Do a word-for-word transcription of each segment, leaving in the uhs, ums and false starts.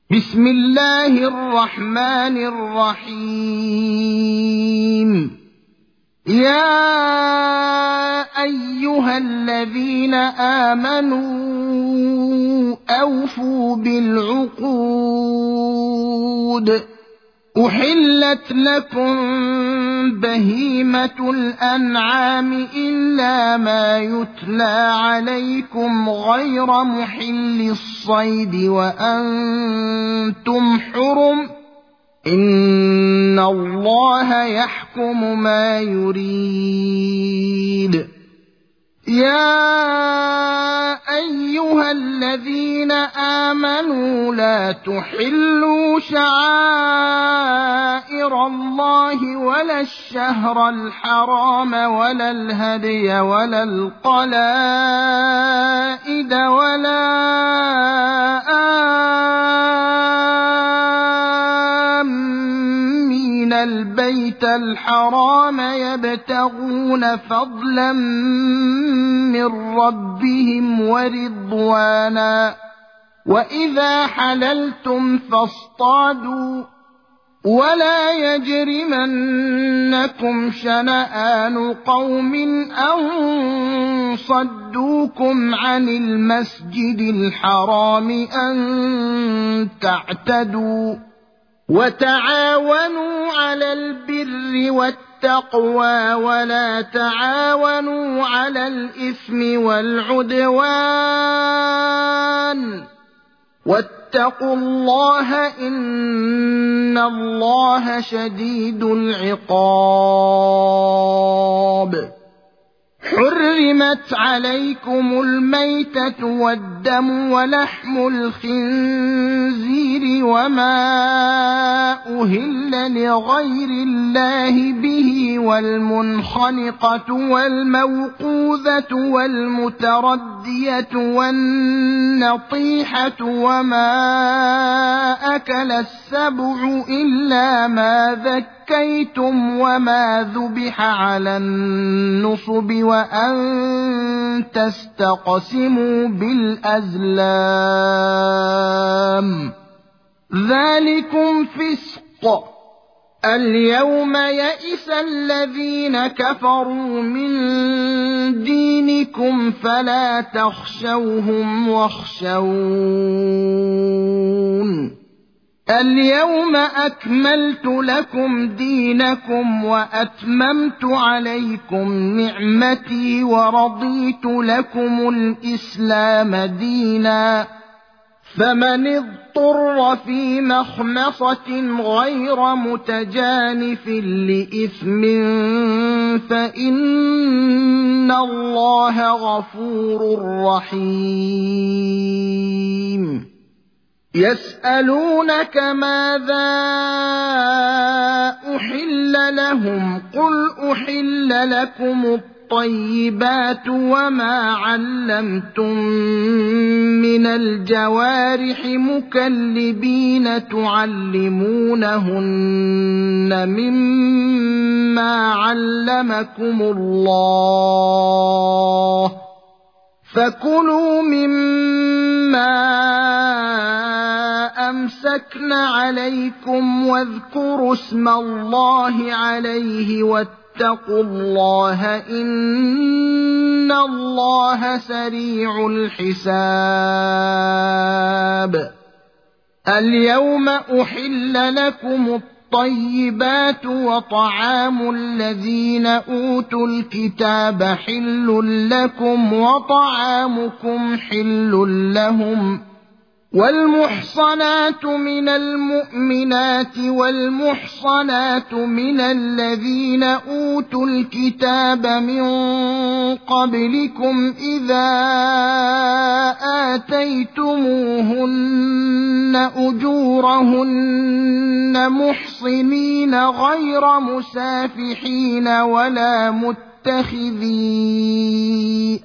بسم الله الرحمن الرحيم. يا أيها الذين آمنوا أوفوا بالعقود. أحلت لكم بهيمة الأنعام إلا ما يتلى عليكم غير محل الصيد وأنتم حرم، إن الله يحكم ما يريد. يا أيها الذين آمنوا لا تحلوا شعائر الله ولا الشهر الحرام ولا الهدي ولا القلائد ولا آمين البيت الحرام يبتغون فضلا من ربهم ورضوانا، وإذا حللتم فاصطادوا، ولا يجرمنكم شنآن قوم أن صدوكم عن المسجد الحرام أن تعتدوا، وتعاونوا على البر والتقوى ولا تعاونوا على الإثم والعدوان، واتقوا الله إن الله شديد العقاب. حرمت عليكم الميتة والدم ولحم الخنزير وما أهل لغير الله به، والمنخنقة والموقوذة والمتردية والنطيحة وما أكل السبع إلا ما ذكرتم زكيتم وما ذبح على النصب وأن تستقسموا بالأزلام، ذلكم فسق. اليوم يئس الذين كفروا من دينكم فلا تخشوهم واخشون. اليوم أكملت لكم دينكم وأتممت عليكم نعمتي ورضيت لكم الإسلام دينا، فمن اضطر في مخمصة غير متجانف لإثم فإن الله غفور رحيم. يسألونك ماذا أحل لهم، قل أحل لكم الطيبات وما علمتم من الجوارح مكلبين تعلمونهن مما علمكم الله، فكلوا مما أمسكن عليكم واذكروا اسم الله عليه واتقوا الله إن الله سريع الحساب. اليوم أحل لكم الطيبات وطعام الذين أوتوا الكتاب حل لكم وطعامكم حل لهم، والمحصنات من المؤمنات والمحصنات من الذين أوتوا الكتاب من قبلكم إذا آتيتموهن أجورهن محصنين غير مسافحين ولا متخذي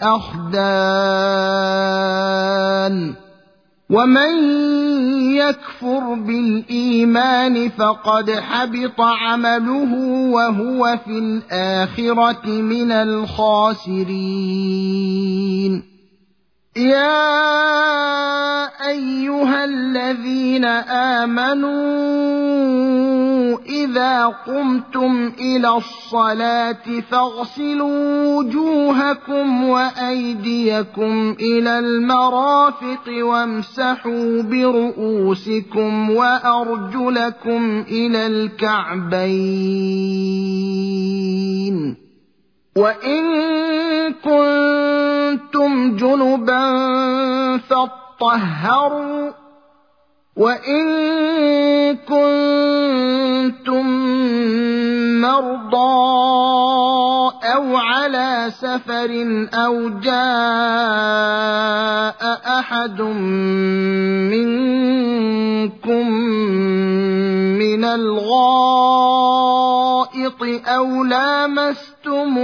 أخدان، ومن يكفر بالإيمان فقد حبط عمله وهو في الآخرة من الخاسرين. يا أيها الذين آمنوا إذا قمتم إلى الصلاة فاغسلوا وجوهكم وأيديكم إلى المرافق وامسحوا برؤوسكم وأرجلكم إلى الكعبين وإن كنتم جنبا فاطهروا وإن كنتم مرضى أو على سفر أو جاء أحد منكم من الغائط أو لامستم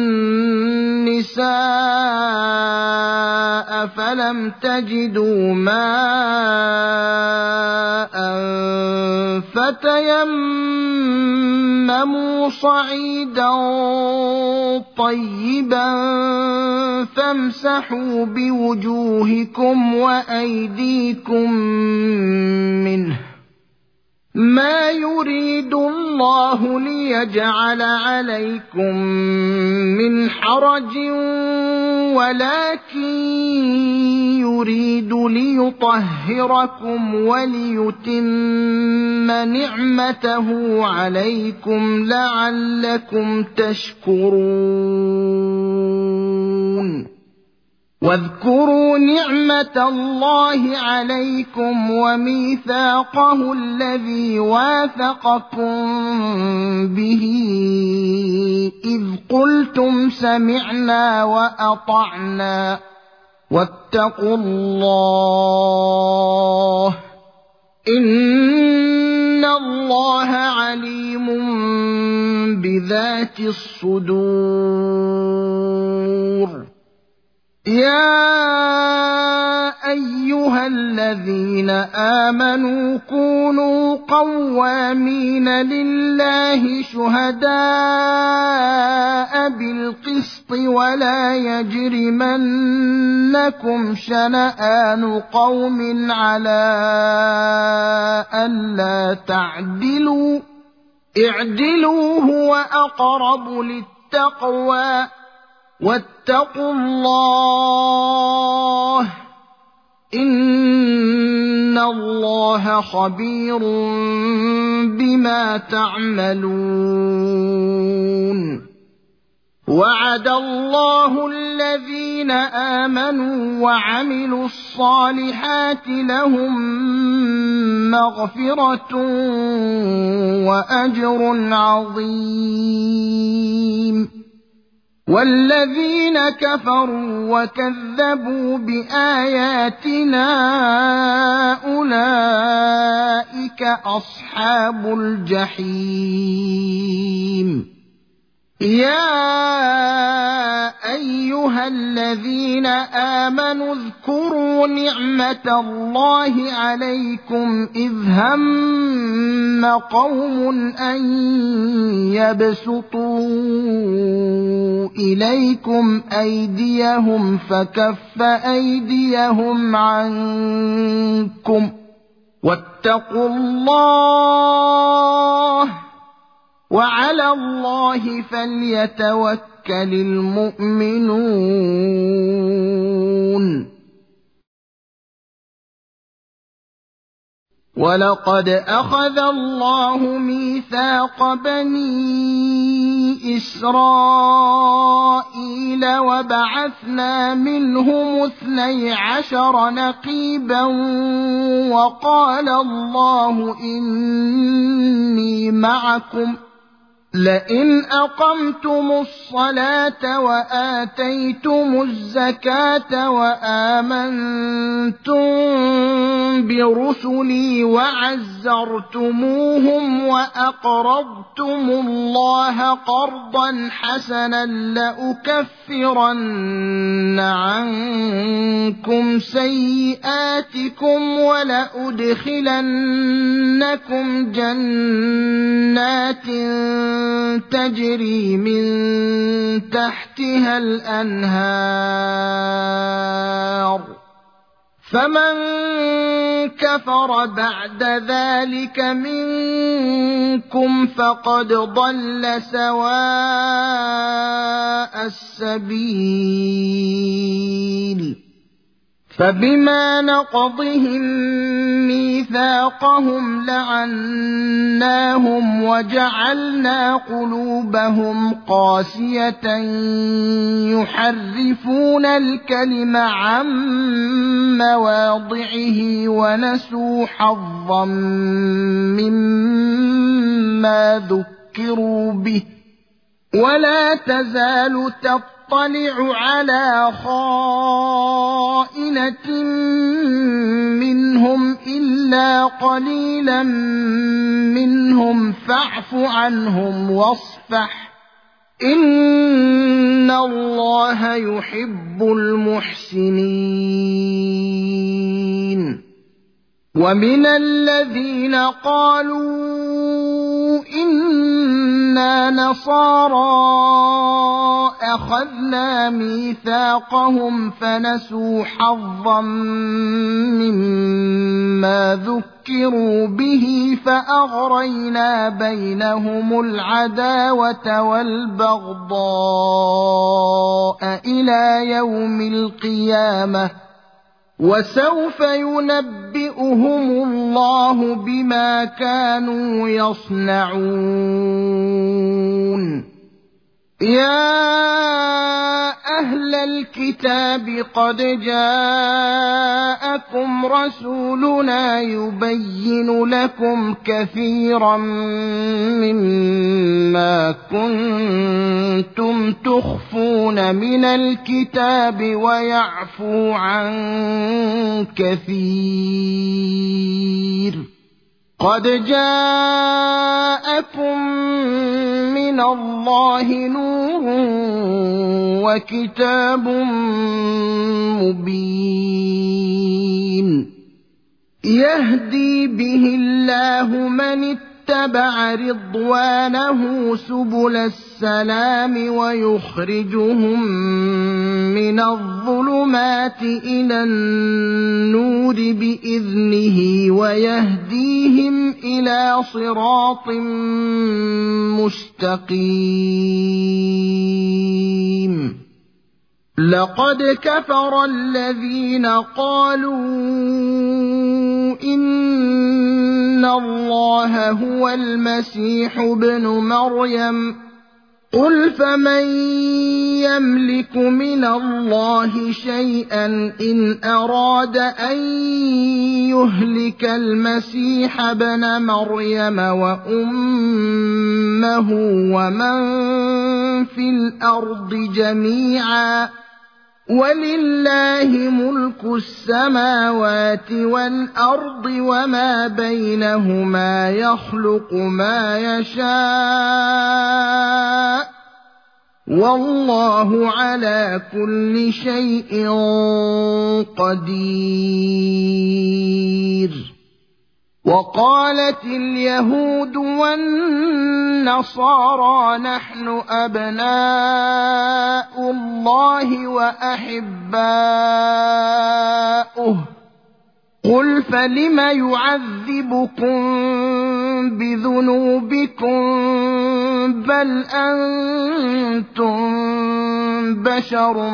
النساء فلم تجدوا ماء فتيمموا صعيدا طيبا فامسحوا بوجوهكم وأيديكم منه ما يريد الله ليجعل عليكم من حرج ولكن يريد ليطهركم وليتم نعمته عليكم لعلكم تشكرون واذكروا نعمة الله عليكم وميثاقه الذي واثقكم به إذ قلتم سمعنا وأطعنا واتقوا الله إن الله عليم بذات الصدور يا أيها الذين آمنوا كونوا قوامين لله شهداء بالقسط ولا يجرمنكم شنآن قوم على ألا تعدلوا اعدلوا هو أقرب للتقوى واتقوا الله إن الله خبير بما تعملون وعد الله الذين آمنوا وعملوا الصالحات لهم مغفرة وأجر عظيم والذين كفروا وكذبوا بآياتنا أولئك أصحاب الجحيم يا أيها الذين آمنوا اذكروا نعمة الله عليكم إذ هم قوم أن يبسطوا إليكم أيديهم فكف أيديهم عنكم واتقوا الله وعلى الله فليتوكل المؤمنون ولقد أخذ الله ميثاق بني إسرائيل وبعثنا منهم اثني عشر نقيبا وقال الله إني معكم لئن أقمتم الصلاة وآتيتم الزكاة وآمنتم برسلي وعزرتموهم وأقرضتم الله قرضا حسنا لأكفرن عنكم سيئاتكم ولأدخلنكم جنات تجري من تحتها الأنهار فمن كفر بعد ذلك منكم فقد ضل سواء السبيل فبما نقضهم ميثاقهم لعناهم وجعلنا قلوبهم قاسية يحرفون الكلم عن مواضعه ونسوا حظا مما ذكروا به ولا تزال تطلع على خائنة منهم إلا قليلا منهم فاعف عنهم واصفح إن الله يحب المحسنين ومن الذين قالوا إنا نصارى أخذنا ميثاقهم فنسوا حظا مما ذكروا به فأغرينا بينهم العداوة والبغضاء إلى يوم القيامة وسوف ينبئهم الله بما كانوا يصنعون يا أهل الكتاب قد جاءكم رسولنا يبين لكم كثيرا مما كنتم تخفون من الكتاب ويعفو عن كثير قد جاءكم من الله نور وكتاب مبين يهدي به الله من اتبع رضوانه سبل السلام ويخرجهم من الظلمات إلى النور بإذنه ويهديهم إلى صراط مستقيم لقد كفر الذين قالوا إن الله هو المسيح ابن مريم قل فمن يملك من الله شيئا إن أراد أن يهلك المسيح ابن مريم وأمه ومن في الأرض جميعا ولله ملك السماوات والأرض وما بينهما يخلق ما يشاء والله على كل شيء قدير وقالت اليهود والنصارى نحن أبناء الله وأحباؤه قل فلم يعذبكم بذنوبكم بل أنتم بشر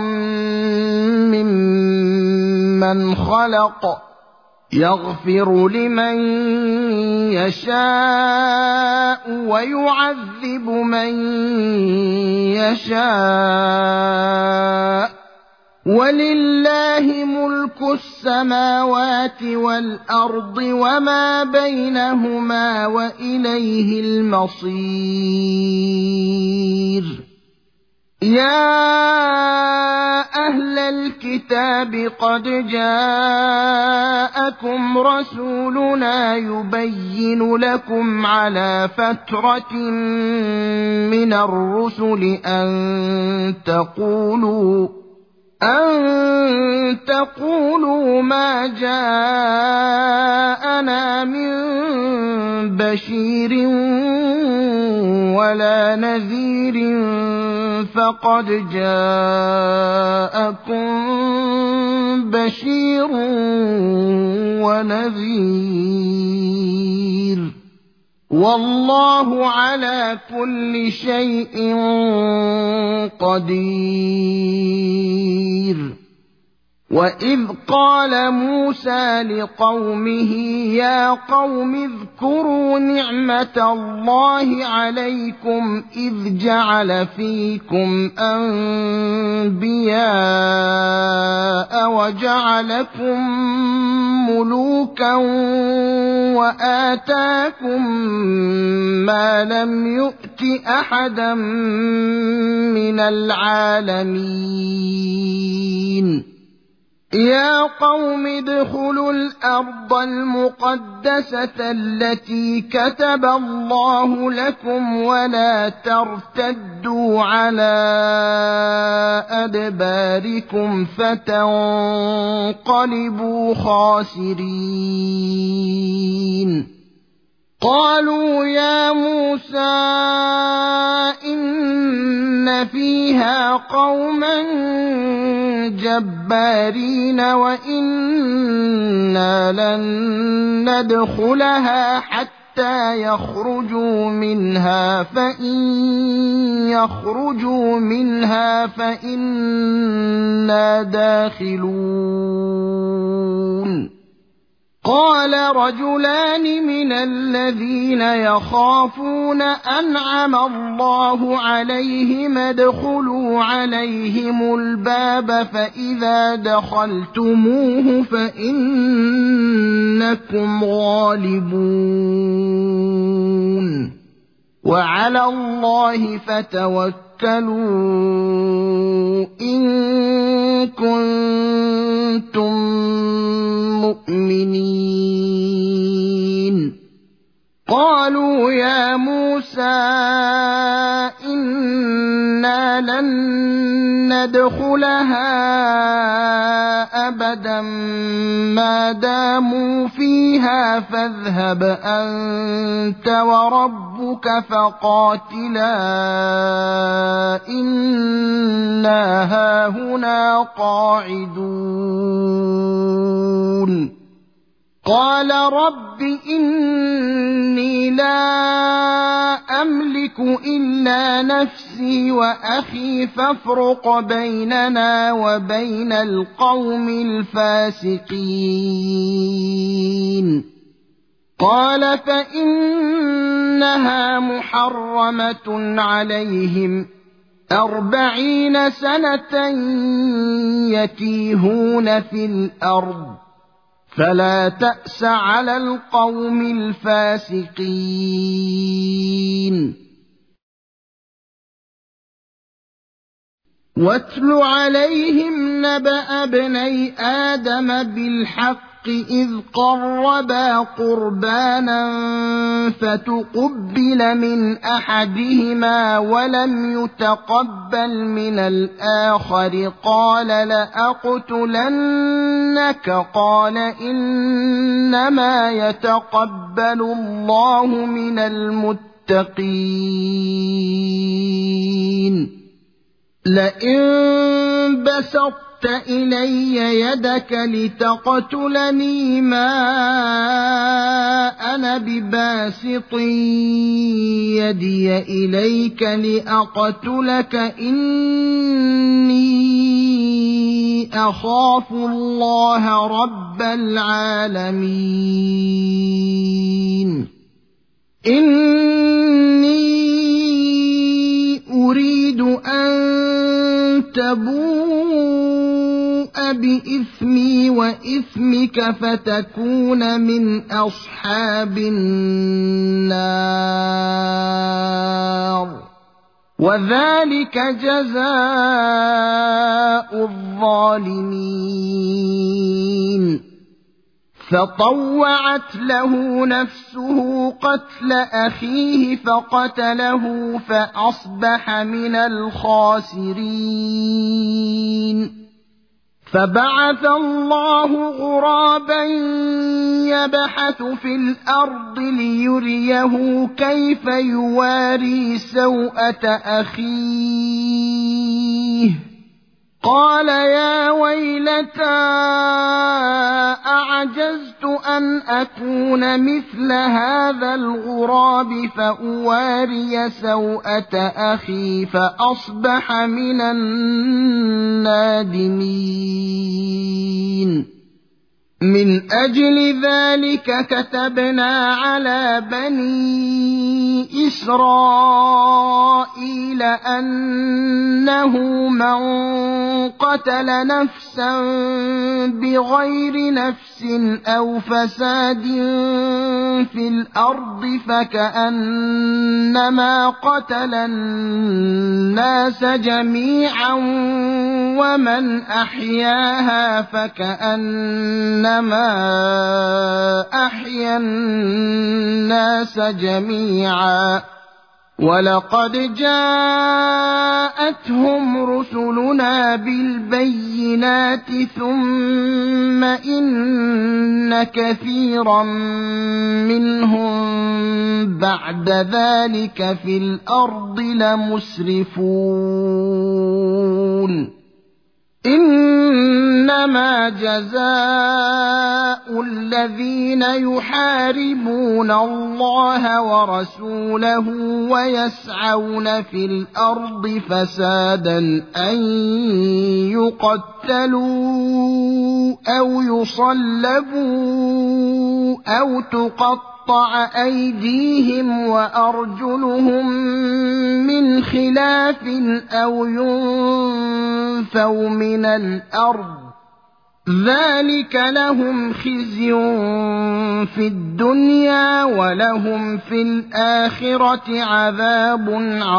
ممن خلق يغفر لمن يشاء ويعذب من يشاء ولله ملك السماوات والأرض وما بينهما وإليه المصير يا أهل الكتاب قد جاءكم رسولنا يبين لكم على فترة من الرسل أن تقولوا أن تقولوا ما جاءنا من بشير ولا نذير فقد جاءكم بشير ونذير والله على كل شيء قدير. وإذ قال موسى لقومه يا قوم اذكروا نعمة الله عليكم إذ جعل فيكم أنبياء وجعلكم ملوكا وآتاكم ما لم يؤت أحدا من العالمين. يا قوم ادخلوا الأرض المقدسة التي كتب الله لكم ولا ترتدوا على أدباركم فتنقلبوا خاسرين. قالوا يا موسى إن فيها قوما جبارين وإنا لن ندخلها حتى يخرجوا منها فإن يخرجوا منها فإنا داخلون. قال رجلان من الذين يخافون أنعم الله عليهم ادخلوا عليهم الباب فإذا دخلتموه فإنكم غالبون وعلى الله فتوكلوا إن كنتم مؤمنين. قالوا يا موسى إنا لن ندخلها أبدا ما داموا فيها فاذهب أنت وربك فقاتلا إنا هاهنا قاعدون. قال رب إني لا أملك إلا نفسي وأخي فافرق بيننا وبين القوم الفاسقين. قال فإنها محرمة عليهم أربعين سنة يتيهون في الأرض فلا تأس على القوم الفاسقين. واتل عليهم نبأ ابني آدم بالحق إذ قربا قربانا فتقبل من أحدهما ولم يتقبل من الآخر قال لأقتلنك قال إنما يتقبل الله من المتقين. لئن بسطت إلي يدك لتقتلني ما أنا بباسط يدي إليك لأقتلك إني أخاف الله رب العالمين. إني أريد أن تبوء بإثمي وإثمك فتكون من أصحاب النار وذلك جزاء الظالمين. فطوعت له نفسه قتل أخيه فقتله فأصبح من الخاسرين. فبعث الله غرابا يبحث في الأرض ليريه كيف يواري سوءة أخيه فيه قال يا ويلتى أعجزت أن أكون مثل هذا الغراب فأواري سوءة أخي فأصبح من النادمين من أجل ذلك كتبنا على بني إسرائيل أنه من قتل نفسا بغير نفس أو فساد في الأرض فكأنما قتل الناس جميعا ومن أحياها فكأنما أحيا الناس جميعا ولقد جاءتهم رسلنا بالبينات ثم إن كثيرا منهم بعد ذلك في الأرض لمسرفون إنما جزاء الذين يحاربون الله ورسوله ويسعون في الأرض فسادا أن يقتلوا أو يصلبوا أو تقطعوا تقطع أيديهم وأرجلهم من خلاف أو ينفوا من الأرض ذلك لهم خزي في الدنيا ولهم في الآخرة عذاب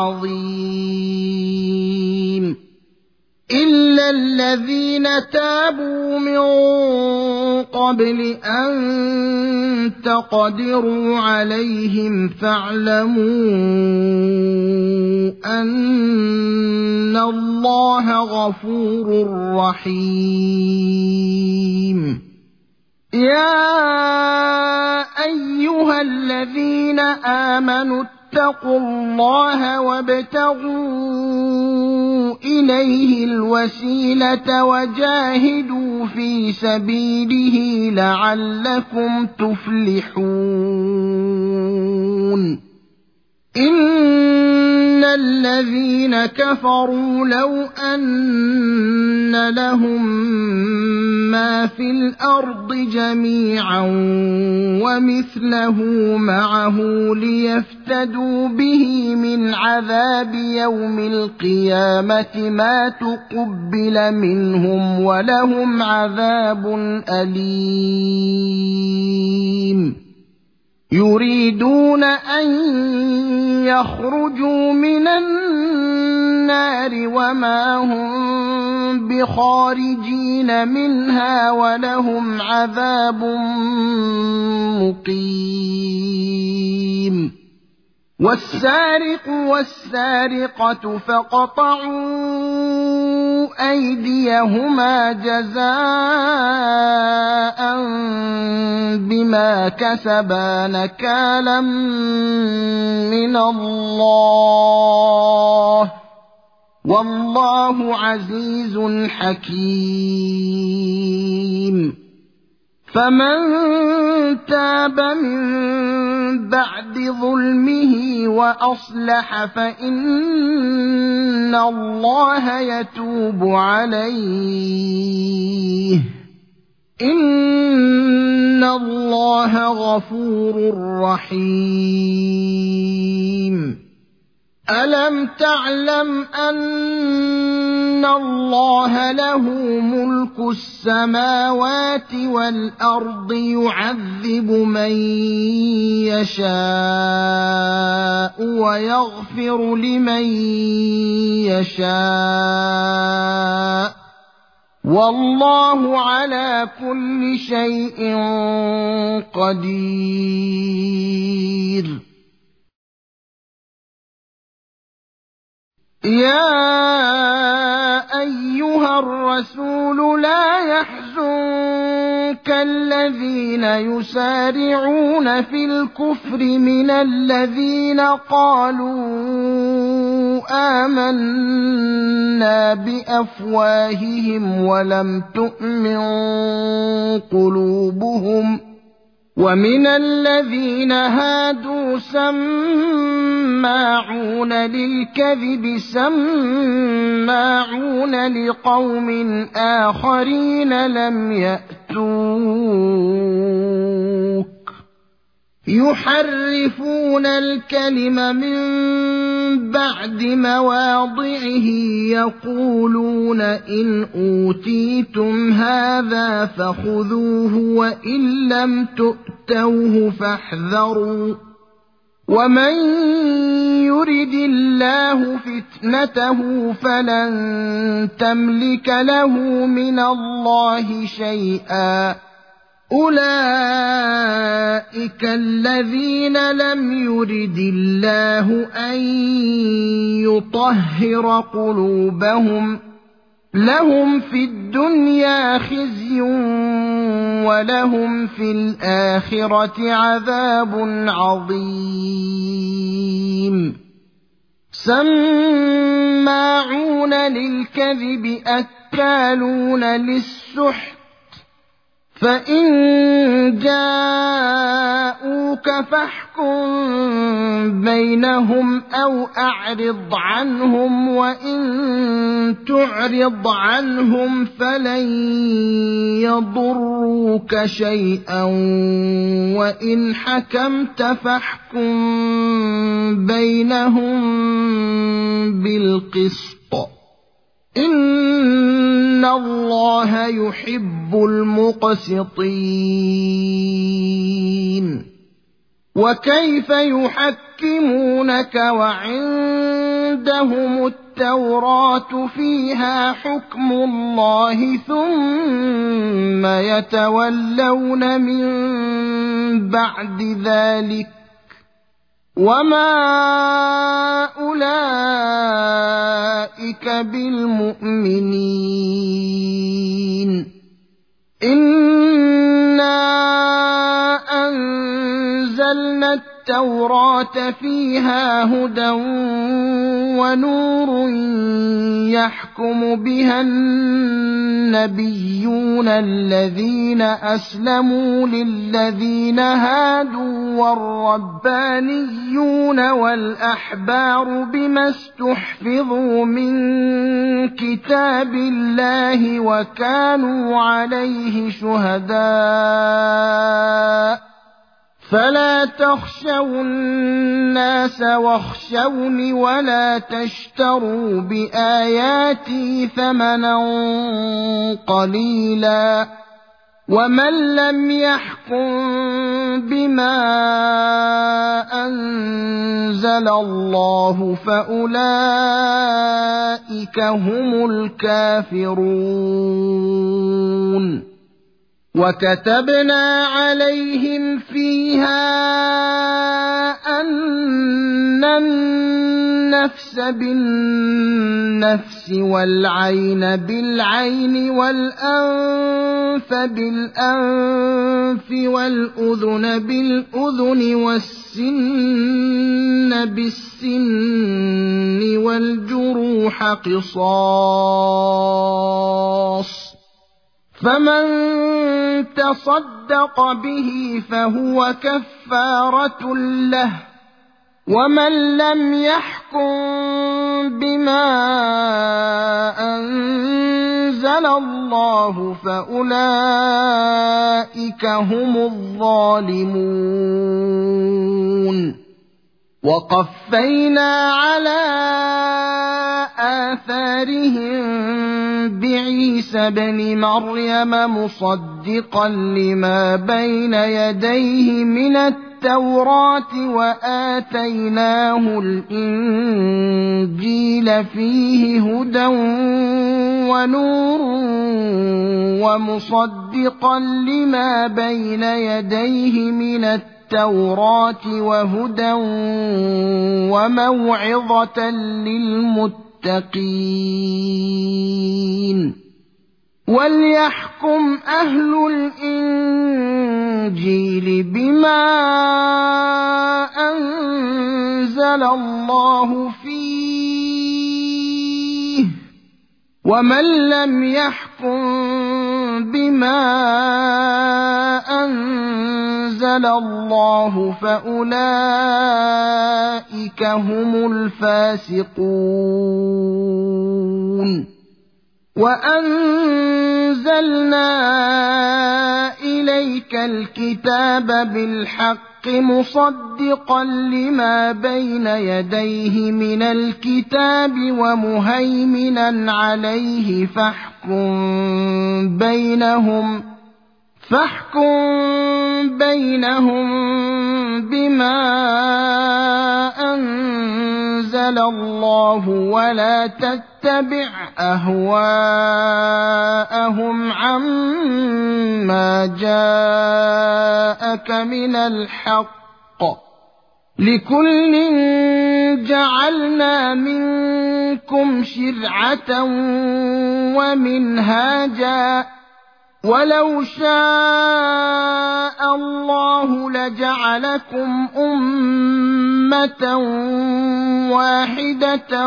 عظيم إلا الذين تابوا من قبل أن تقدروا عليهم فاعلموا أن الله غفور رحيم يا أيها الذين آمنوا اتقوا الله وابتغوا إليه الوسيلة وجاهدوا في سبيله لعلكم تفلحون إن الذين كفروا لو أن لهم ما في الأرض جميعا ومثله معه ليفتدوا به من عذاب يوم القيامة ما تقبل منهم ولهم عذاب أليم يريدون أن يخرجوا من النار وما هم بخارجين منها ولهم عذاب مقيم والسارق والسارقة فقطعوا أيديهما جزاء بما كسبا نكالا من الله والله عزيز حكيم فمن تاب من بعد ظلمه وأصلح فإن الله يتوب عليه إن الله غفور رحيم ألم تعلم أن الله له ملك السماوات والأرض يعذب من يشاء ويغفر لمن يشاء والله على كل شيء قدير يا أيها الرسول لا يحزنك الذين يسارعون في الكفر من الذين قالوا آمنا بأفواههم ولم تؤمن قلوبهم ومن الذين هادوا سماعون للكذب سماعون لقوم آخرين لم يأتوك يحرفون الكلم من بعد مواضعه يقولون إن أوتيتم هذا فخذوه وإن لم تؤتوه فاحذروا ومن يرد الله فتنته فلن تملك له من الله شيئا أولئك الذين لم يرد الله أن يطهر قلوبهم لهم في الدنيا خزي ولهم في الآخرة عذاب عظيم سماعون للكذب أكالون للسحت فإن جاءوك فاحكم بينهم أو أعرض عنهم وإن تعرض عنهم فلن يضروك شيئا وإن حكمت فاحكم بينهم بالقسط إن الله يحب المقسطين وكيف يحكمونك وعندهم التوراة فيها حكم الله ثم يتولون من بعد ذلك وما أولئك بالمؤمنين إنا أنزلنا التوراة فيها هدى ونور يحكم بها النبيون الذين أسلموا للذين هادوا والربانيون والأحبار بما استحفظوا من كتاب الله وكانوا عليه شهداء فلا تخشوا الناس واخشوني ولا تشتروا بآياتي ثمنا قليلا ومن لم يحكم بما أنزل الله فأولئك هم الكافرون وكتبنا عليهم فيها أن النفس بالنفس والعين بالعين والأنف بالأنف والأذن بالأذن والسن بالسن والجروح قصاص فمن تصدق به فهو كفارة له ومن لم يحكم بما أنزل الله فأولئك هم الظالمون وقفينا على آثارهم بعيسى ابن مريم مصدقا لما بين يديه من التوراة وآتيناه الإنجيل فيه هدى ونور ومصدقا لما بين يديه من التوراة التوراة وهدى وموعظة للمتقين وليحكم أهل الإنجيل بما أنزل الله فيه ومن لم يحكم بما أنزل الله فأولئك هم الفاسقون وأنزلنا إليك الكتاب بالحق مصدقا لما بين يديه من الكتاب ومهيمنا عليه فاحكم بينهم فاحكم بينهم بما أنزل الله ولا تتبع أهواءهم عما جاءك من الحق لكل جعلنا منكم شرعة ومنهاجا ولو شاء الله لجعلكم أمة واحدة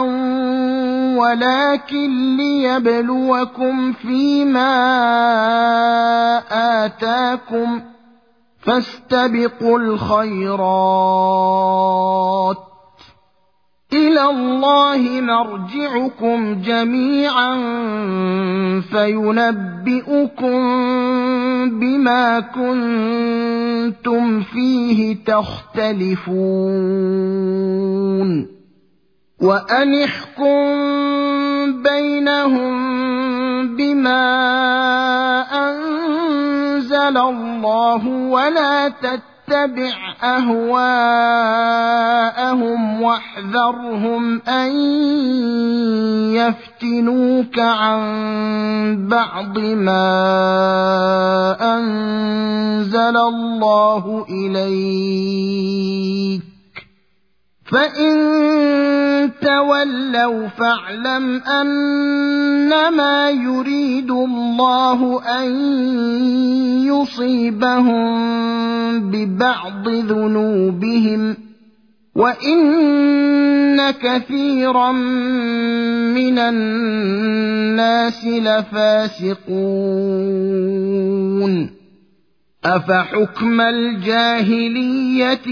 ولكن ليبلوكم فيما آتاكم فاستبقوا الخيرات إلى الله مرجعكم جميعا فينبئكم بما كنتم فيه تختلفون وأن احكم بينهم بما أنزل الله ولا تتبع اتبع أهواءهم واحذرهم أن يفتنوك عن بعض ما أنزل الله إليك فإن تولوا فاعلم أنما يريد الله أن يصيبهم ببعض ذنوبهم وإن كثيرا من الناس لفاسقون أفحكم الجاهلية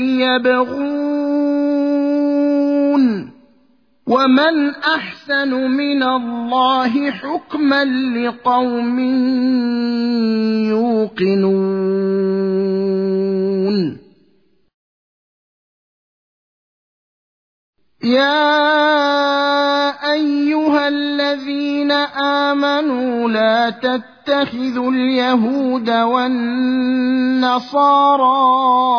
يبغون ومن أحسن من الله حكما لقوم يوقنون يا أيها الذين آمنوا لا تتخذوا اليهود والنصارى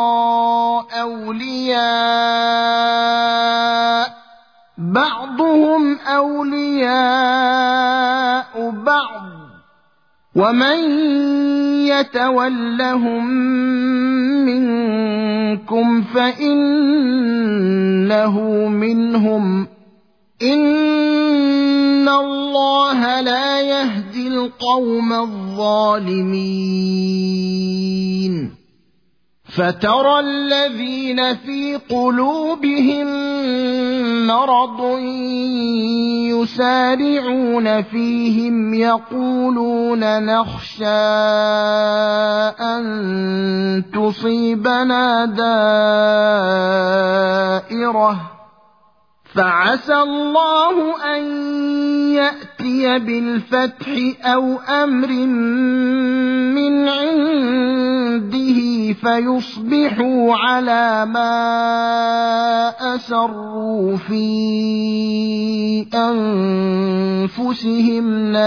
أولياء بعضهم أولياء بعض ومن يتولهم منكم فإنه منهم إن الله لا يهدي القوم الظالمين فترى الذين في قلوبهم مرض يسارعون فيهم يقولون نخشى أن تصيبنا دائرة فعسى الله أن يأتي بالفتح أو أمر من عنده فيصبحوا على ما أسروا في أنفسهم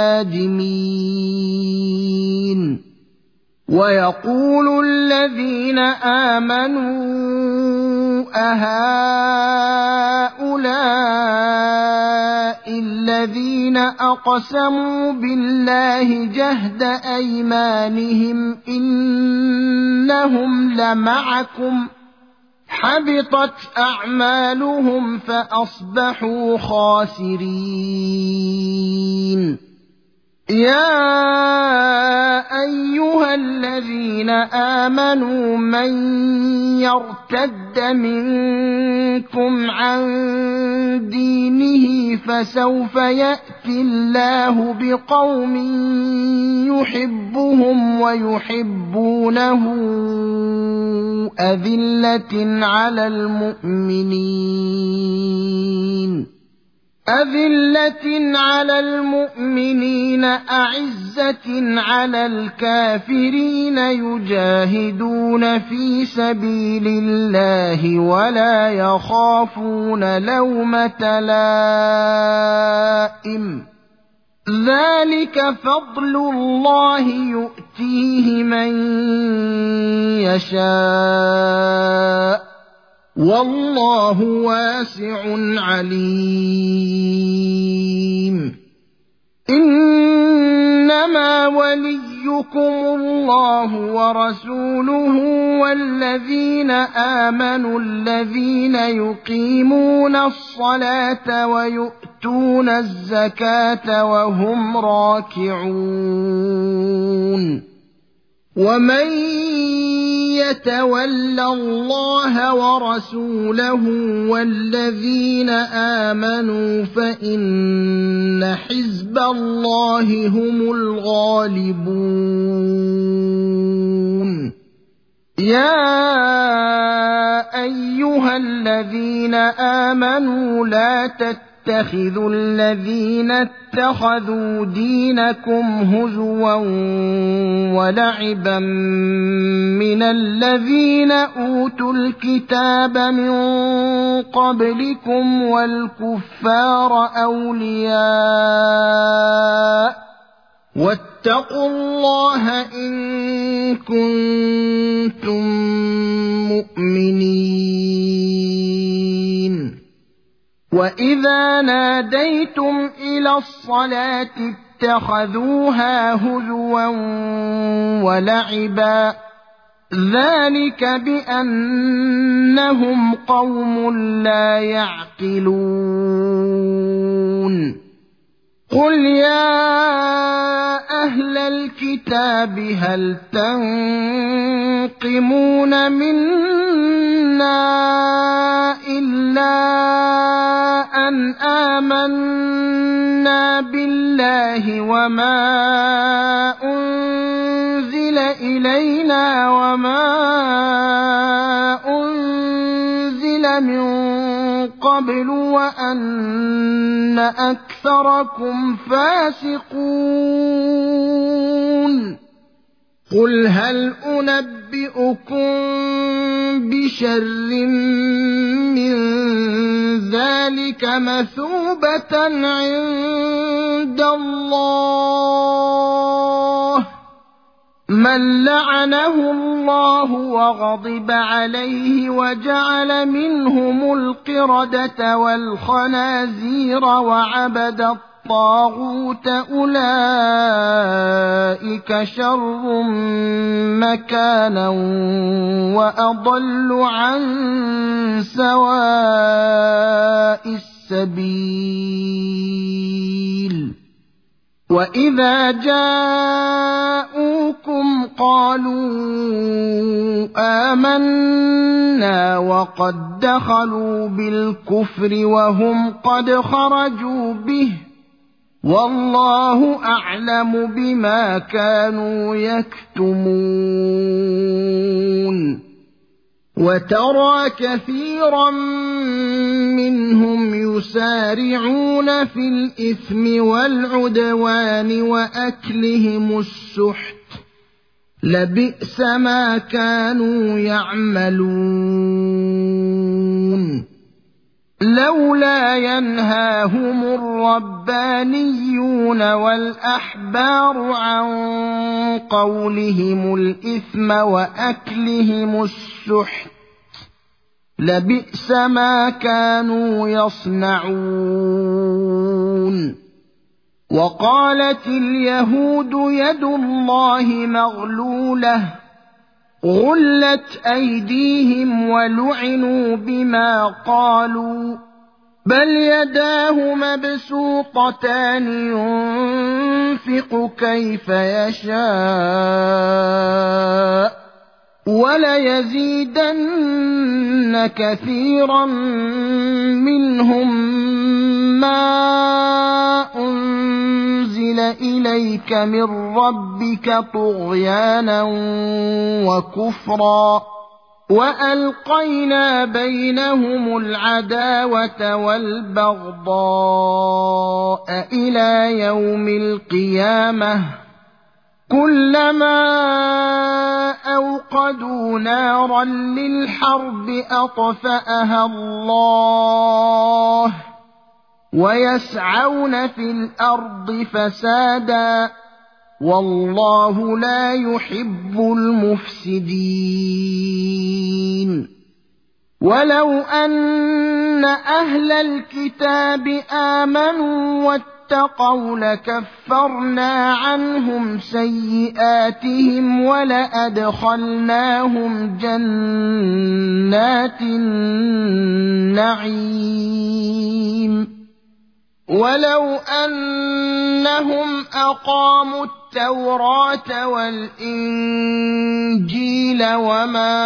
نادمين ويقول الذين آمنوا أهؤلاء الذين أقسموا بالله جهد أيمانهم إنهم لمعكم حبطت أعمالهم فأصبحوا خاسرين يا أيها الذين آمنوا من يرتد منكم عن دينه فسوف يأتي الله بقوم يحبهم ويحبونه أذلة على المؤمنين أذلة على المؤمنين أعزة على الكافرين يجاهدون في سبيل الله ولا يخافون لومة لائم ذلك فضل الله يؤتيه من يشاء والله واسع عليم إنما وليكم الله ورسوله والذين آمنوا الذين يقيمون الصلاة ويؤتون الزكاة وهم راكعون ومن يتول الله ورسوله والذين آمنوا فإن حزب الله هم الغالبون يا أيها الذين آمنوا لا تتخذوا الذين اتخذوا دينكم هزوا ولعبا من الذين أوتوا الكتاب من قبلكم والكفار أولياء واتقوا الله إن كنتم مؤمنين وإذا ناديتم إلى الصلاة اتخذوها هزوا ولعبا ذلك بأنهم قوم لا يعقلون قل يا أهل الكتاب هل تنقمون منا إلا أن آمنا بالله وما أنزل إلينا وما أنزل من قبل وأن أكثركم فاسقون قل هل أنبئكم بشر من ذلك مثوبة عند الله من لعنه الله وغضب عليه وجعل منهم القردة والخنازير وعبد الطاغوت أولئك شر مكانا وأضل عن سواء السبيل وإذا جاءوكم قالوا آمنا وقد دخلوا بالكفر وهم قد خرجوا به والله أعلم بما كانوا يكتمون وترى كثيرا منهم يسارعون في الإثم والعدوان وأكلهم السحت لبئس ما كانوا يعملون لولا ينهاهم الربانيون والأحبار عن قولهم الإثم وأكلهم السحت لبئس ما كانوا يصنعون وقالت اليهود يد الله مغلولة غلت أيديهم ولعنوا بما قالوا بل يداه مبسوطتان ينفق كيف يشاء وليزيدن كثيرا منهم ما أنزل إليك من ربك طغيانا وكفرا وألقينا بينهم العداوة والبغضاء إلى يوم القيامة كلما أوقدوا نارا للحرب أطفأها الله ويسعون في الأرض فسادا والله لا يحب المفسدين ولو أن أهل الكتاب آمنوا واتقوا لكفرنا عنهم سيئاتهم ولأدخلناهم جنات النعيم ولو أنهم أقاموا التوراة والإنجيل وما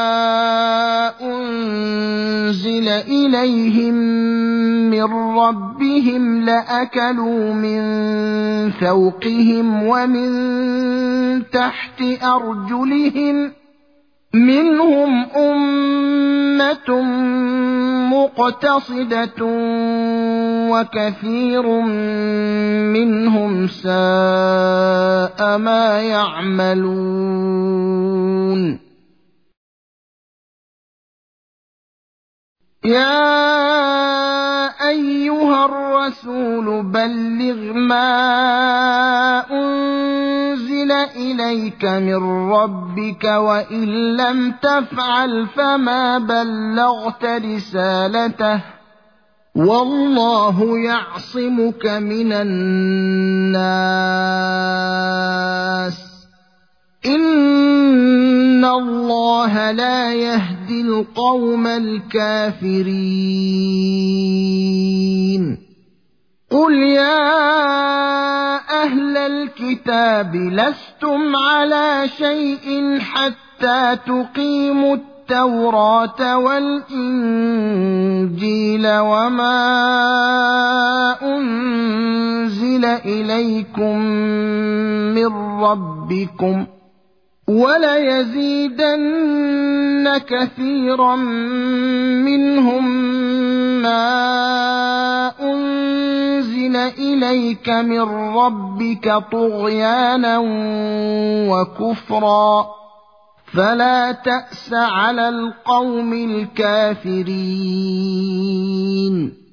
أنزل إليهم من ربهم لأكلوا من فوقهم ومن تحت أرجلهم منهم أمة مقتصدة وكثير منهم ساء ما يعملون يا أيها الرسول بلغ ما أنزل إليك من ربك وإن لم تفعل فما بلغت رسالته والله يعصمك من الناس إن الله لا يهدي القوم الكافرين قل يا أهل الكتاب لستم على شيء حتى تقيموا التوراة والإنجيل وما أنزل إليكم من ربكم وليزيدن كثيرا منهم ما أنزل إليك من ربك طغيانا وكفرا فلا تأس على القوم الكافرين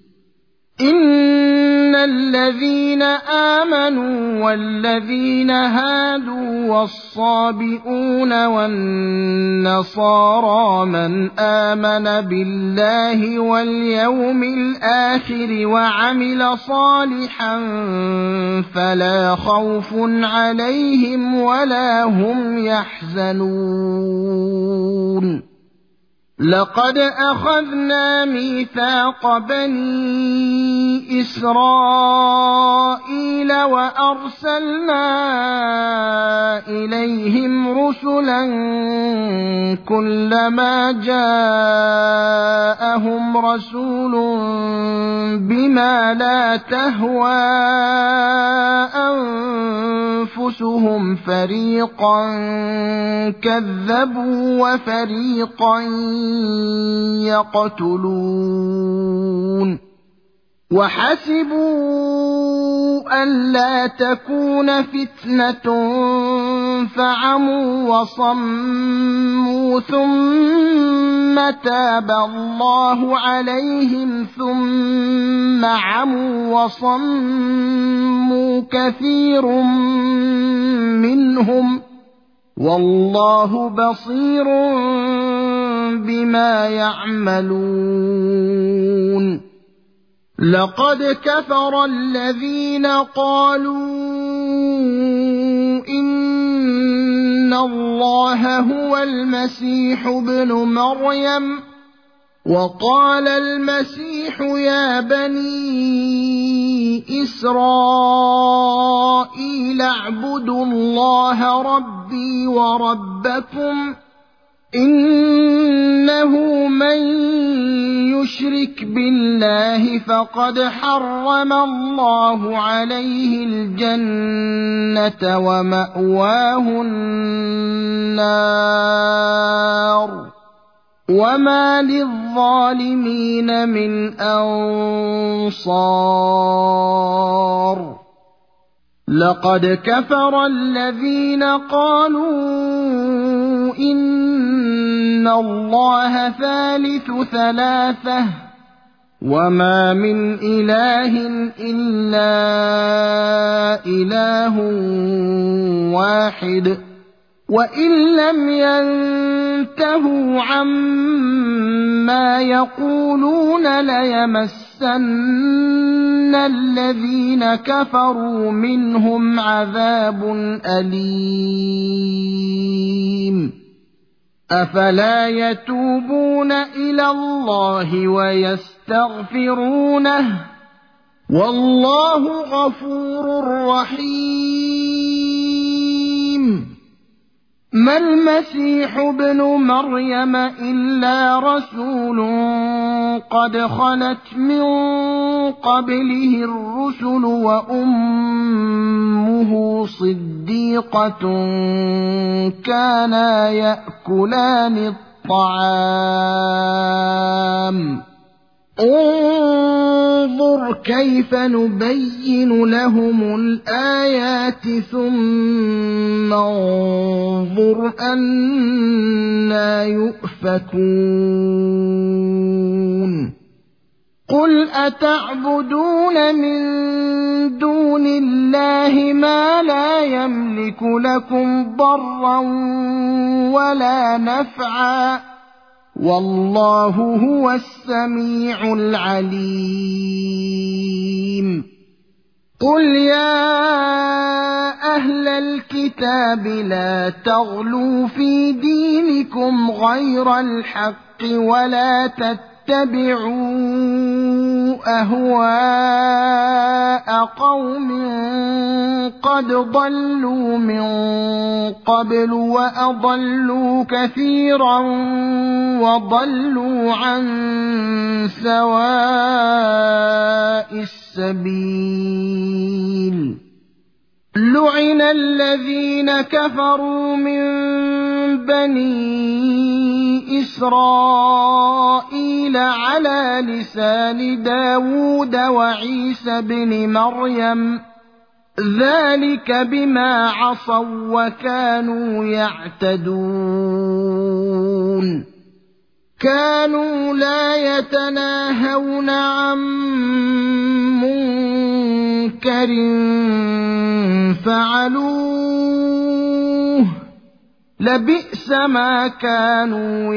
إن الذين آمنوا والذين هادوا والصابئون والنصارى من آمن بالله واليوم الآخر وعمل صالحا فلا خوف عليهم ولا هم يحزنون لقد أخذنا ميثاق بني إسرائيل وأرسلنا إليهم رسلا كلما جاءهم رسول بما لا تهوى أنفسهم فريقا كذبوا وفريقا يقتلون وحسبوا ألا تكون فتنة فعموا وصموا ثم تاب الله عليهم ثم عموا وصموا كثير منهم والله بصير بما يعملون لقد كفر الذين قالوا إن الله هو المسيح ابن مريم وقال المسيح يا بني إسرائيل اعبدوا الله ربي وربكم إنه من يشرك بالله فقد حرم الله عليه الجنة ومأواه النار وما للظالمين من أنصار لقد كفر الذين قالوا إن الله ثالث ثلاثة وما من إله إلا إله واحد وإن لم ينتهوا عما يقولون ليمسن الذين كفروا منهم عذاب أليم أفلا يتوبون إلى الله ويستغفرونه والله غفور رحيم ما المسيح ابن مريم إلا رسول قد خلت من قبله الرسل وأمه صديقة كانا يأكلان الطعام انظر كيف نبين لهم الآيات ثم انظر أنى يؤفكون قل أتعبدون من دون الله ما لا يملك لكم ضرا ولا نفعا والله هو السميع العليم قل يا أهل الكتاب لا تغلوا في دينكم غير الحق ولا تتبعوا أهواء قوم قد ضلوا من قبل وأضلوا كثيرا وضلوا عن سواء السبيل لعن الذين كفروا من بني إسرائيل على لسان داود وعيسى بن مريم ذلك بما عصوا وكانوا يعتدون كانوا لا يتناهون عن منكر فعلوه لبئس ما كانوا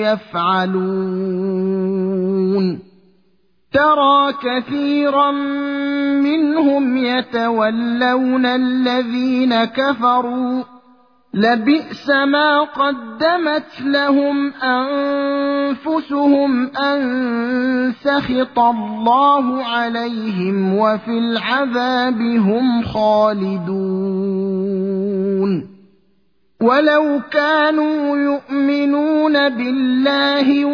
يفعلون ترى كثيرا منهم يتولون الذين كفروا لبئس ما قدمت لهم أنفسهم أن سخط الله عليهم وفي العذاب هم خالدون ولو كانوا يؤمنون بالله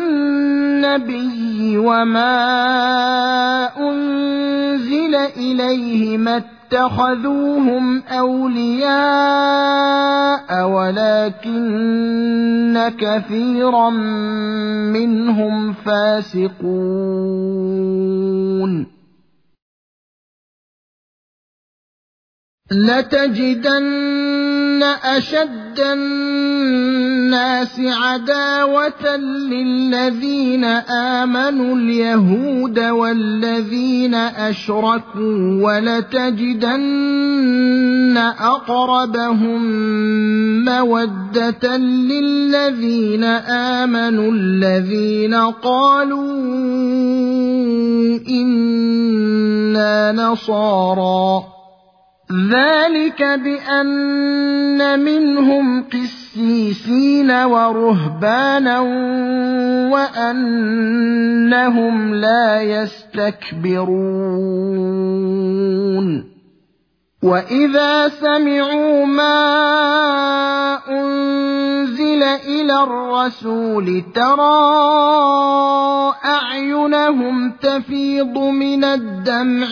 والنبي وما أنزل إليه ما اتخذوهم أولياء ولكن كثيرا منهم فاسقون لتجدن أشد الناس عداوة للذين آمنوا اليهود والذين أشركوا ولتجدن أقربهم مودة للذين آمنوا الذين قالوا إنا نصارى ذلك بأن منهم قسيسين ورهبانا وأنهم لا يستكبرون وإذا سمعوا ما أنزل إلى الرسول ترى أعينهم تفيض من الدمع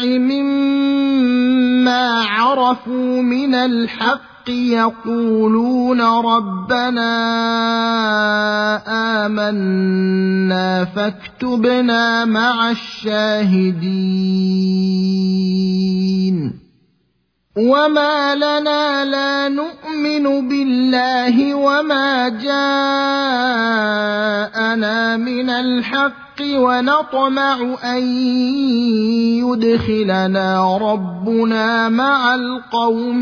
مما عرفوا من الحق يقولون ربنا آمنا فاكتبنا مع الشاهدين وما لنا لا نؤمن بالله وما جاءنا من الحق ونطمع أن يدخلنا ربنا مع القوم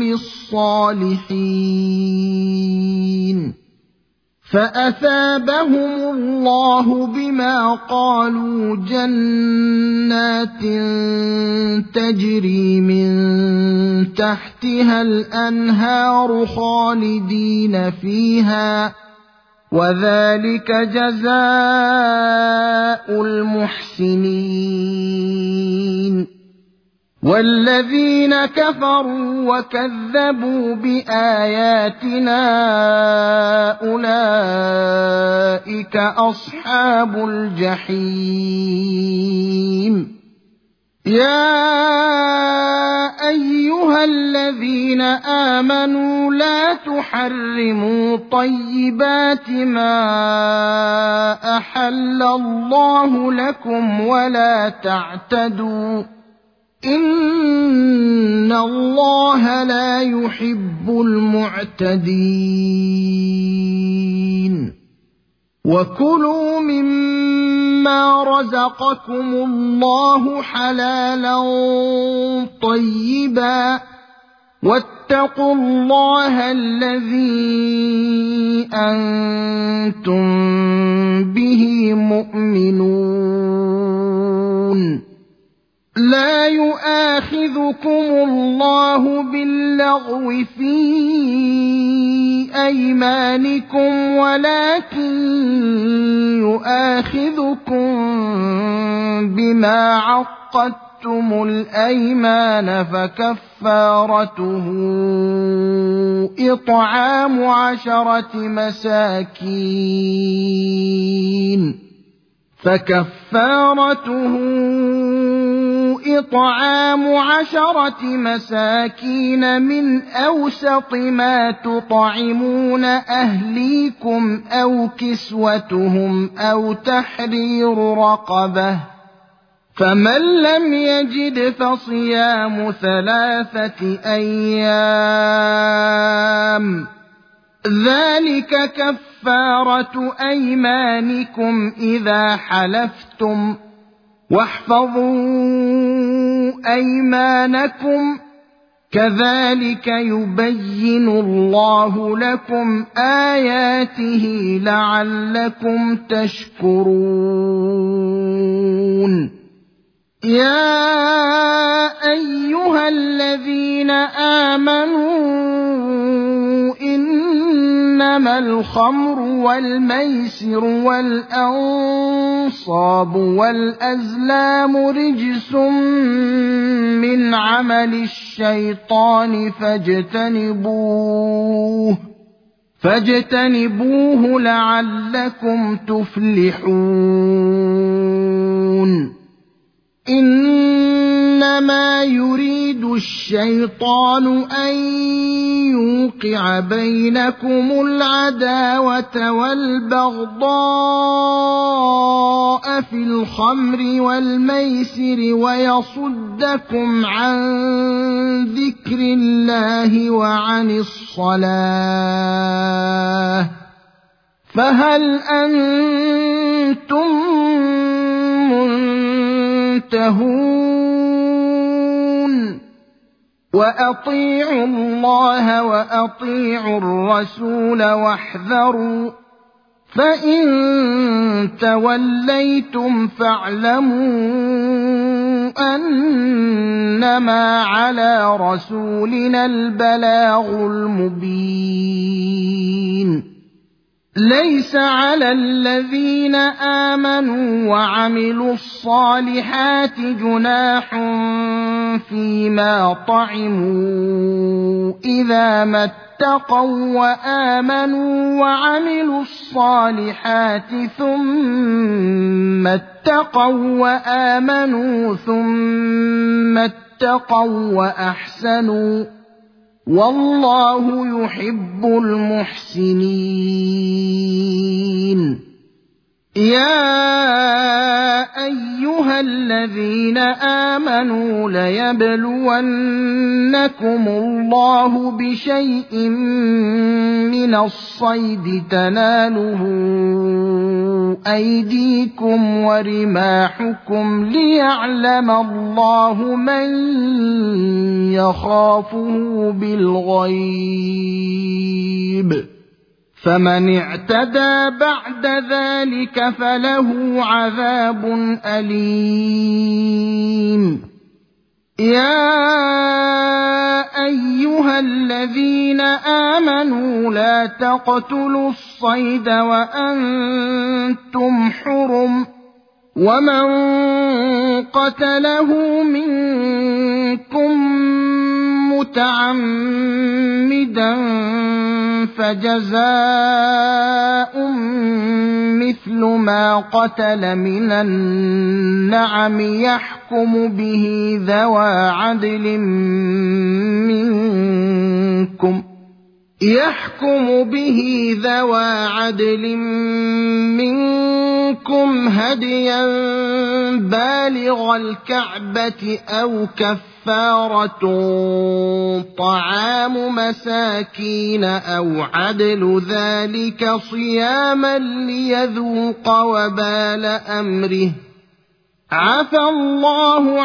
الصالحين فأثابهم الله بما قالوا جنات تجري من تحتها الأنهار خالدين فيها وذلك جزاء المحسنين والذين كفروا وكذبوا بآياتنا أولئك أصحاب الجحيم يا أيها الذين آمنوا لا تحرموا طيبات ما أحل الله لكم ولا تعتدوا إن الله لا يحب المعتدين وكلوا مما رزقكم الله حلالا طيبا واتقوا الله الذي أنتم به مؤمنون لا يؤاخذكم الله باللغو في أيمانكم ولكن يؤاخذكم بما عقدتم الأيمان فكفارته إطعام عشرة مساكين فكفارته إطعام عشرة مساكين من أوسط ما تطعمون أهليكم أو كسوتهم أو تحرير رقبة فمن لم يجد فصيام ثلاثة أيام ذلك كفارة أيمانكم إذا حلفتم واحفظوا أيمانكم كذلك يبين الله لكم آياته لعلكم تشكرون يا أيها الذين آمنوا إنما الخمر والميسر والأنصاب والأزلام رجس من عمل الشيطان فاجتنبوه فاجتنبوه لعلكم تفلحون إنما يريد الشيطان أن يوقع بينكم العداوة والبغضاء في الخمر والميسر ويصدكم عن ذكر الله وعن الصلاة فهل أنتم منتهون وأطيعوا الله وأطيعوا الرسول واحذروا فإن توليتم فاعلموا أنما على رسولنا البلاغ المبين ليس على الذين آمنوا وعملوا الصالحات جناح فيما طعموا إذا ما اتقوا وآمنوا وعملوا الصالحات ثم اتقوا وآمنوا ثم اتقوا وأحسنوا والله يحب المحسنين يا أيها الذين آمنوا ليبلونكم الله بشيء من الصيد تناله أيديكم ورماحكم ليعلم الله من يخافه بالغيب فمن اعتدى بعد ذلك فله عذاب أليم يا أيها الذين آمنوا لا تقتلوا الصيد وأنتم حرم ومن قتله منكم متعمدا فجزاء مثل ما قتل من النعم يحكم به ذوى عدل منكم يحكم به ذوى عدل منكم هديا بالغ الكعبة أو كفارة طعام مساكين أو عدل ذلك صياما ليذوق وبال أمره عفى الله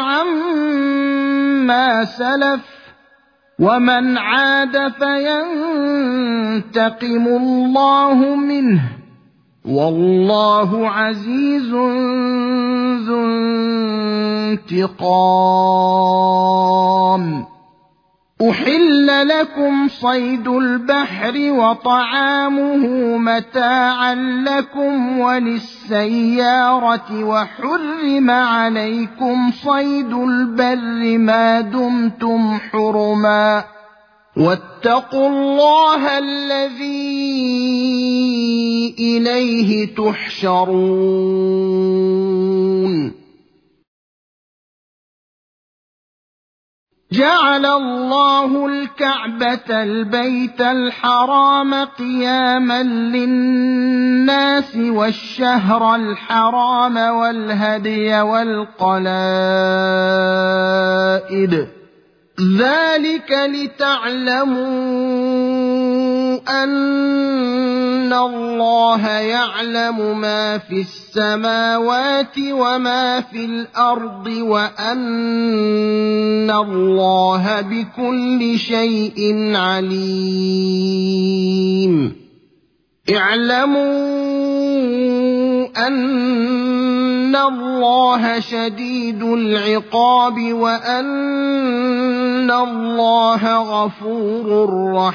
عما سلف ومن عاد فينتقم الله منه والله عزيز ذو انتقام أحل لكم صيد البحر وطعامه متاعا لكم وللسيارة وحرم عليكم صيد البر ما دمتم حرما واتقوا الله الذي إليه تحشرون جعل الله الكعبة البيت الحرام قياما للناس والشهر الحرام والهدي والقلائد ذلك لتعلموا أن الله يعلم ما في السماوات وما في الأرض وأن الله بكل شيء عليم اعلموا أن الله شديد العقاب وأن الله غفور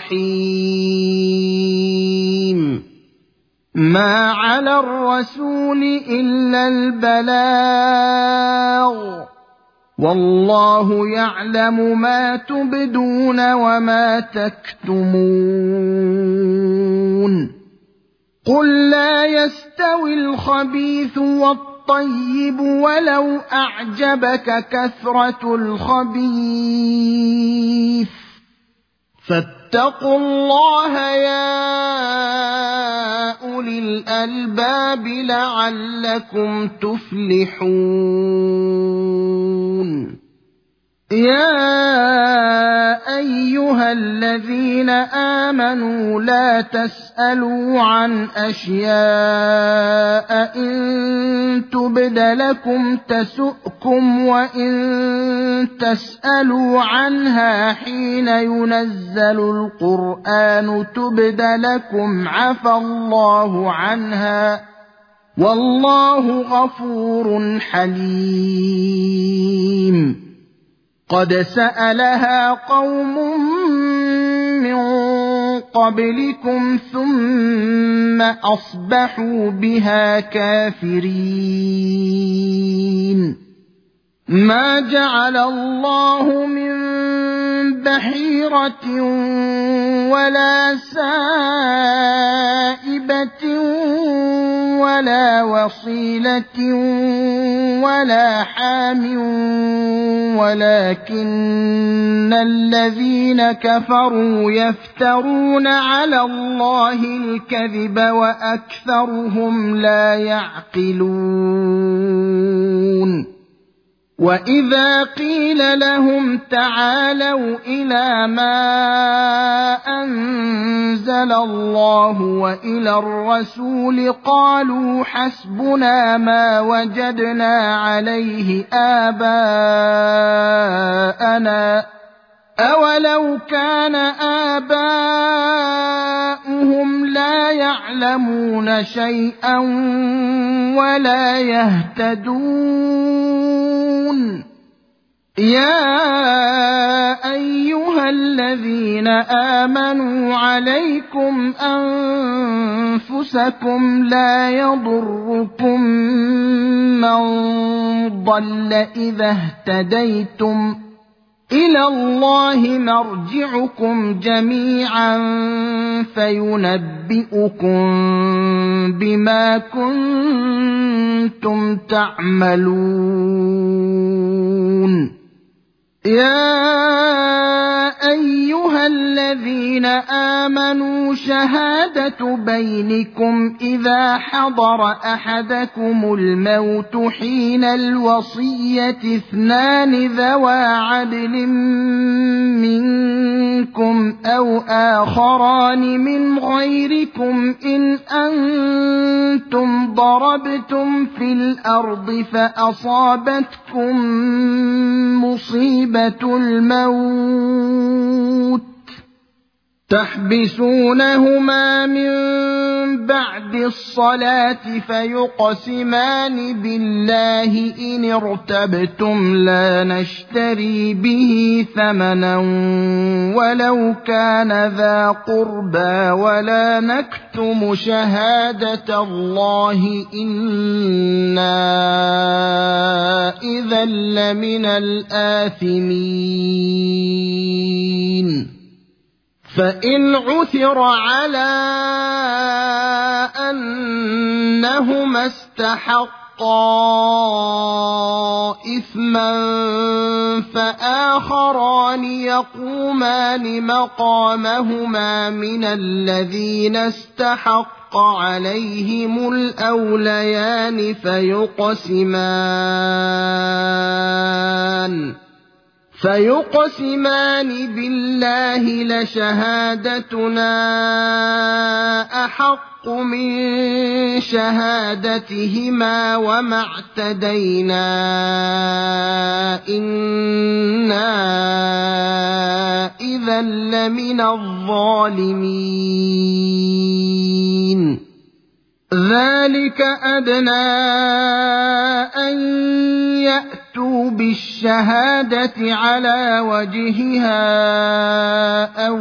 رحيم ما على الرسول إلا البلاغ والله يعلم ما تبدون وما تكتمون قل لا يستوي الخبيث والطيب ولو أعجبك كثرة الخبيث فاتقوا الله يا أولي الألباب لعلكم تفلحون يا أيها الذين آمنوا لا تسألوا عن أشياء إن تبد لكم تسؤكم وإن تسألوا عنها حين ينزل القرآن تبد لكم عفى الله عنها والله غفور حليم. قد سألها قوم من قبلكم ثم أصبحوا بها كافرين. ما جعل الله من بحيرة ولا سائبة ولا وصيلة ولا حام ولكن الذين كفروا يفترون على الله الكذب وأكثرهم لا يعقلون. وإذا قيل لهم تعالوا إلى ما أنزل الله وإلى الرسول قالوا حسبنا ما وجدنا عليه آباءنا أولو كان آباؤهم لا يعلمون شيئا ولا يهتدون. يا أيها الذين آمنوا عليكم أنفسكم لا يضركم من ضل إذا اهتديتم إلى الله مرجعكم جميعا فينبئكم بما كنتم تعملون. يا أيها الذين آمنوا شهادة بينكم إذا حضر أحدكم الموت حين الوصية اثنان ذوى عدل منكم أو آخران من غيركم إن أنتم ضربتم في الأرض فأصابتكم مصيبة الموت تحبسونهما من بعد الصلاة فيقسمان بالله إن ارتبتم لا نشتري به ثمنا ولو كان ذا قربى ولا نكتم شهادة الله إنا إذا لمن الآثمين. فإن عثر على أنهما استحقا إثما فآخران يقومان مقامهما من الذين استحق عليهم الأوليان فيقسمان فيقسمان بالله لشهادتنا أحق من شهادتهما وما اعتدينا إنا إذا لمن الظالمين. ذلك أدنى أن يأتوا بالشهادة على وجهها أو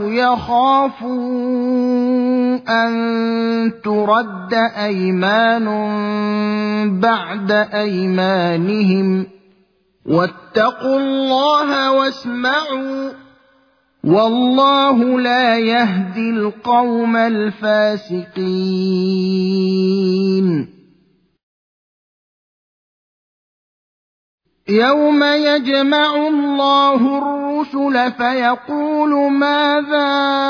يخافوا أن ترد أيمان بعد أيمانهم واتقوا الله واسمعوا والله لا يهدي القوم الفاسقين. يوم يجمع الله الرسل فيقول ماذا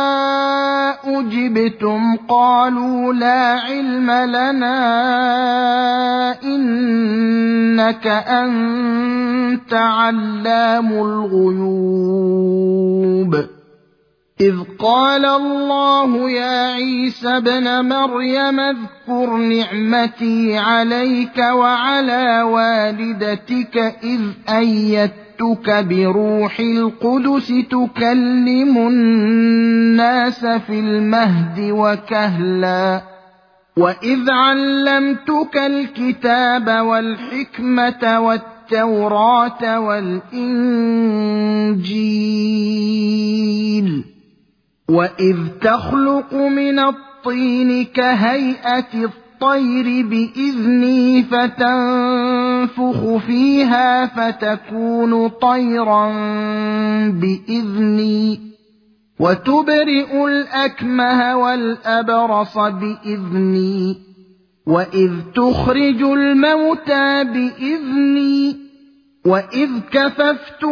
أجبتم قالوا لا علم لنا إنك أنت علام الغيوب. إذ قال الله يا عيسى ابن مريم اذكر نعمتي عليك وعلى والدتك إذ أيدتك بروح القدس تكلم الناس في المهد وكهلا وإذ علمتك الكتاب والحكمة والتوراة والإنجيل وإذ تخلق من الطين كهيئة الطير بإذني فتنفخ فيها فتكون طيرا بإذني وتبرئ الأكمه والأبرص بإذني وإذ تخرج الموتى بإذني وإذ كففت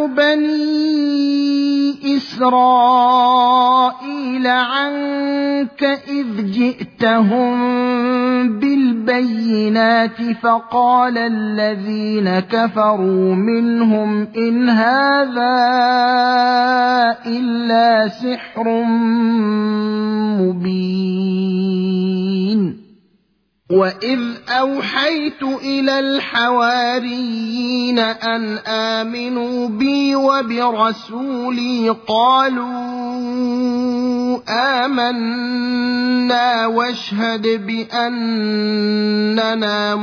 بني إسرائيل عنك إذ جئتهم بالبينات فقال الذين كفروا منهم إن هذا إلا سحر مبين وإذ أوحيت إلى الحواريين أن آمنوا بي وبرسولي قالوا آمنا واشهد بأننا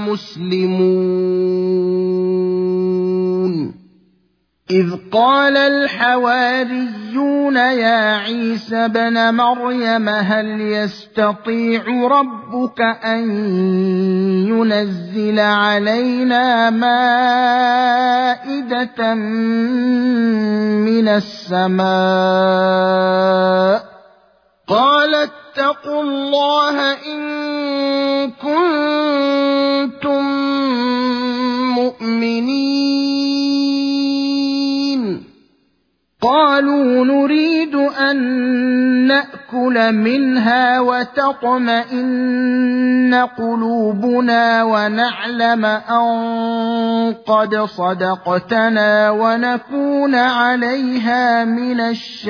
مسلمون إذ قال الحواريون يا عيسى ابن مريم هل يستطيع ربك أن ينزل علينا مائدة من السماء قال اتقوا الله إن كنتم مؤمنين قالوا نريد أن نأكل منها وتطمئن قلوبنا ونعلم أن قد صدقتنا ونكون عليها من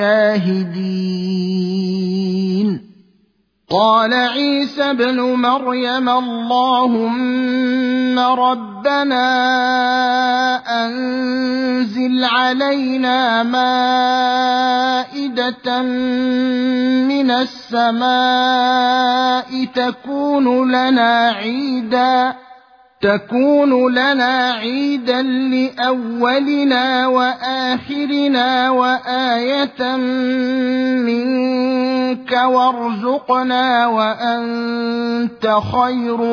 الشاهدين قال عيسى ابن مريم اللهم ربنا أنزل علينا مائدة من السماء تكون لنا عيدا تكون لنا عيدا لأولنا وآخرنا وآية منك وارزقنا وأنت خير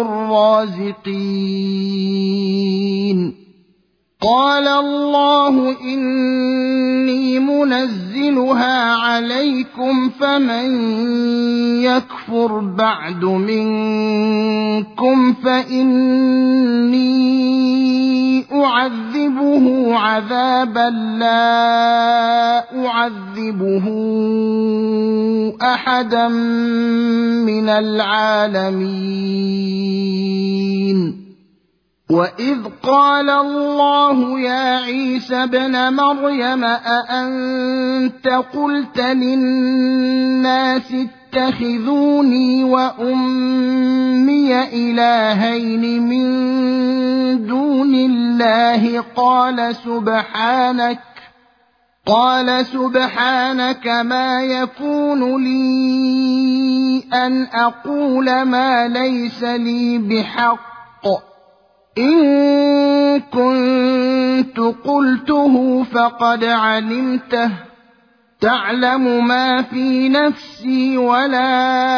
الرازقين قال الله إني منزلها عليكم فمن يكفر بعد منكم فإني أعذبه عذابا لا أعذبه أحدا من العالمين وإذ قال الله يا عيسى ابن مريم أأنت قلت للناس اتخذوني وأمي إلهين من دون الله قال سبحانك قال سبحانك ما يكون لي أن أقول ما ليس لي بحق إن كنت قلته فقد علمته تعلم ما في نفسي ولا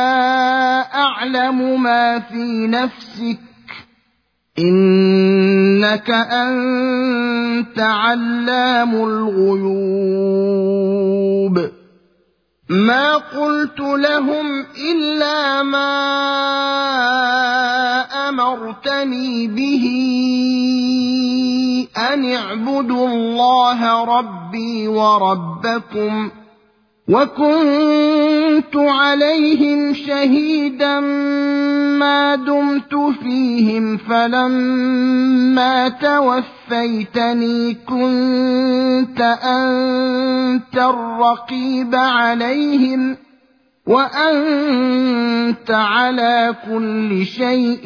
أعلم ما في نفسك إنك أنت علام الغيوب ما قلت لهم إلا ما أمرتني به أن اعبدوا الله ربي وربكم وكنت عليهم شهيدا ما دمت فيهم فلما توفيتني كنت أنت الرقيب عليهم وأنت على كل شيء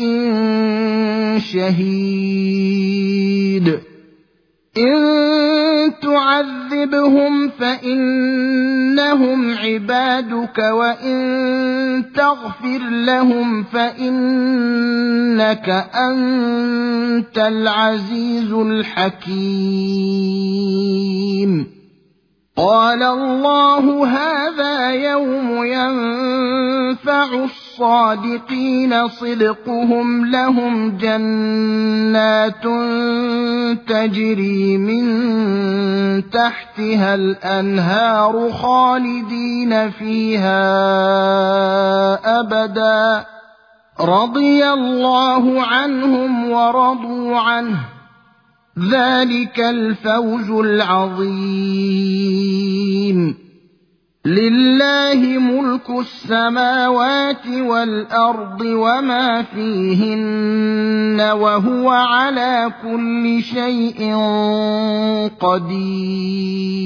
شهيد إن تعذبهم تعذبهم فإنهم عبادك وإن تغفر لهم فإنك أنت العزيز الحكيم قال الله هذا يوم ينفع الصادقين صدقهم لهم جنات تجري من تحتها الأنهار خالدين فيها أبدا رضي الله عنهم ورضوا عنه ذلك الفوز العظيم لله ملك السماوات والأرض وما فيهن وهو على كل شيء قدير